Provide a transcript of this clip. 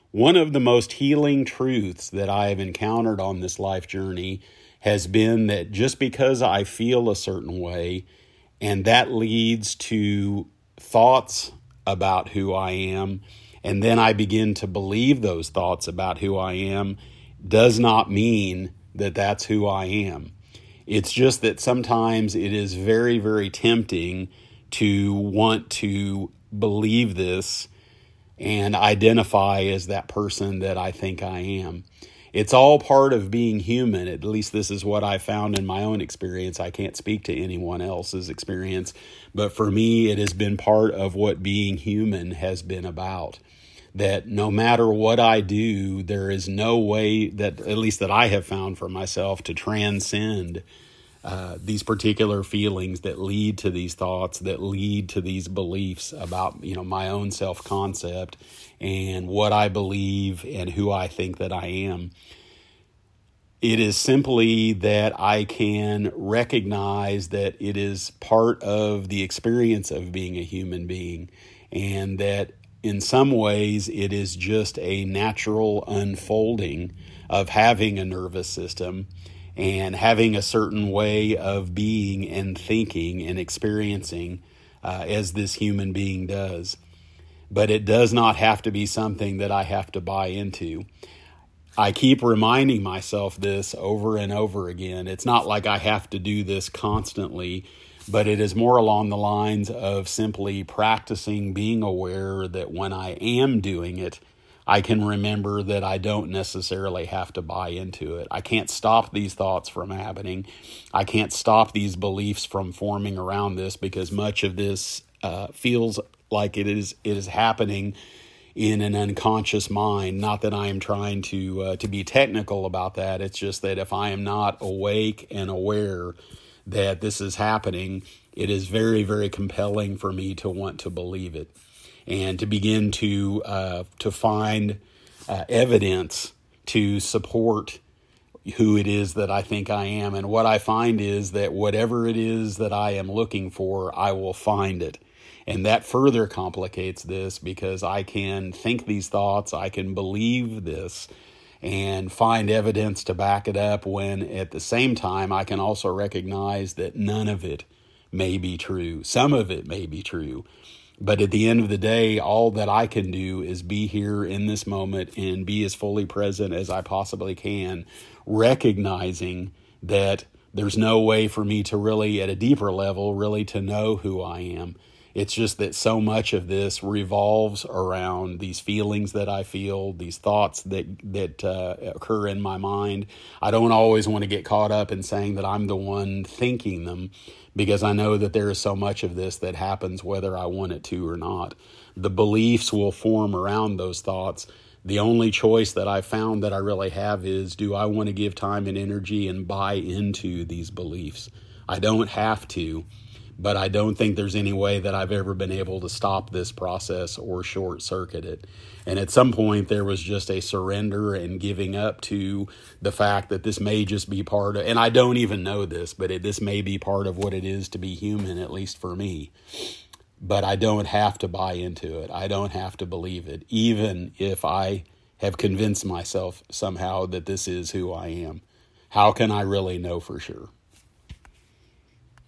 One of the most healing truths that I have encountered on this life journey has been that just because I feel a certain way, and that leads to thoughts about who I am, and then I begin to believe those thoughts about who I am, does not mean that that's who I am. It's just that sometimes it is very, very tempting to want to believe this and identify as that person that I think I am. It's all part of being human. At least this is what I found in my own experience. I can't speak to anyone else's experience, but for me, it has been part of what being human has been about. That no matter what I do, there is no way that, at least that I have found for myself, to transcend these particular feelings that lead to these thoughts, that lead to these beliefs about, my own self-concept and what I believe and who I think that I am. It is simply that I can recognize that it is part of the experience of being a human being, and that in some ways it is just a natural unfolding of having a nervous system and having a certain way of being and thinking and experiencing as this human being does. But it does not have to be something that I have to buy into. I keep reminding myself this over and over again. It's not like I have to do this constantly, but it is more along the lines of simply practicing being aware that when I am doing it, I can remember that I don't necessarily have to buy into it. I can't stop these thoughts from happening. I can't stop these beliefs from forming around this, because much of this feels like it is happening in an unconscious mind. Not that I am trying to be technical about that. It's just that if I am not awake and aware that this is happening, it is very, very compelling for me to want to believe it and to begin to find evidence to support who it is that I think I am. And what I find is that whatever it is that I am looking for, I will find it. And that further complicates this, because I can think these thoughts, I can believe this, and find evidence to back it up, when at the same time I can also recognize that none of it may be true. Some of it may be true. But at the end of the day, all that I can do is be here in this moment and be as fully present as I possibly can, recognizing that there's no way for me to really, at a deeper level, really to know who I am. It's just that so much of this revolves around these feelings that I feel, these thoughts that occur in my mind. I don't always want to get caught up in saying that I'm the one thinking them, because I know that there is so much of this that happens whether I want it to or not. The beliefs will form around those thoughts. The only choice that I found that I really have is, do I want to give time and energy and buy into these beliefs? I don't have to. But I don't think there's any way that I've ever been able to stop this process or short circuit it. And at some point there was just a surrender and giving up to the fact that this may just be part of, and I don't even know this, but this may be part of what it is to be human, at least for me. But I don't have to buy into it. I don't have to believe it, even if I have convinced myself somehow that this is who I am. How can I really know for sure?